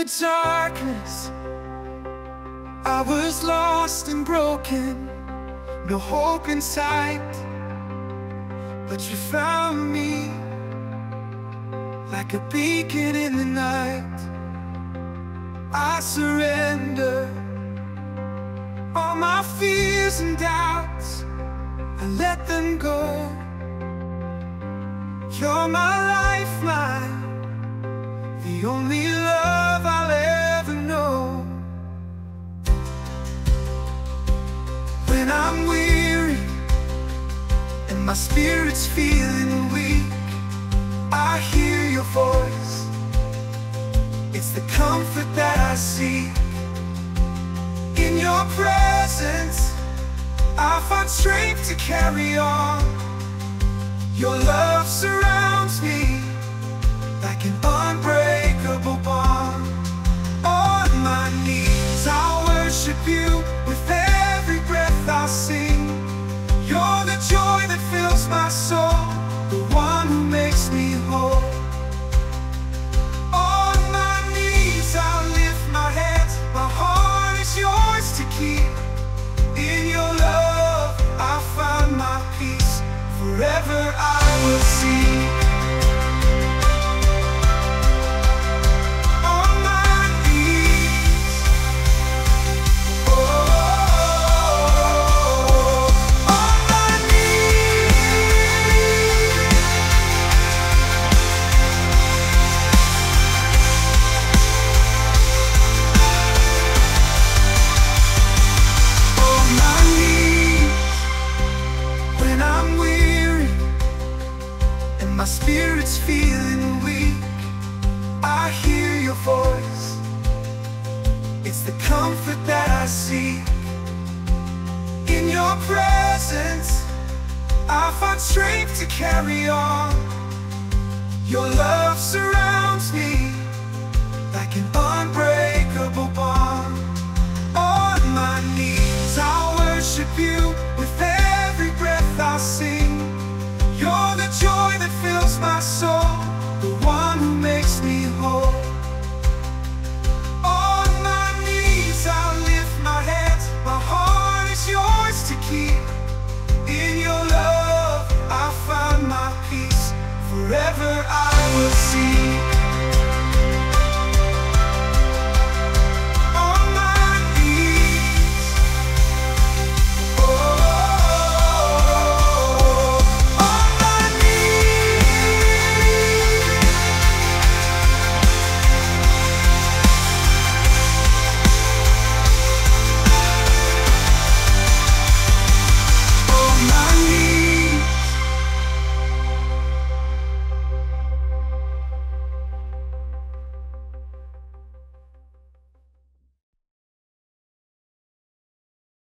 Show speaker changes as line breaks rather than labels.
darkness, I was lost and broken, no hope in sight. But you found me like a beacon in the night. I surrender all my fears and doubts, I let them go. You're my lifeline, the only love I'll ever know. When I'm weary and my spirit's feeling weak, I hear your voice, it's the comfort that I seek. In your presence, I find strength to carry on. Your love surrounds me like an unbreakable bond. On my knees, I'll worship you. With every breath I'll sing. You're the joy that fills my soul, the one who makes me whole. On my knees, I'll lift my hands. My heart is yours to keep. In your love, I find my peace. Forever I will seek. On my knees, on my knees. On my knees, when I'm weary and my spirit's feeling weak, I hear your voice, it's the comfort that I seek. In your presence, I find strength to carry on. Your love surrounds me